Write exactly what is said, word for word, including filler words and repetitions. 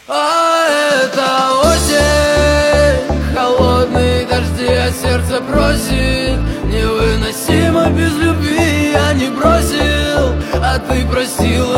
А это осень, холодные дожди, а сердце просит. Невыносимо без любви, я не бросил, а ты просила.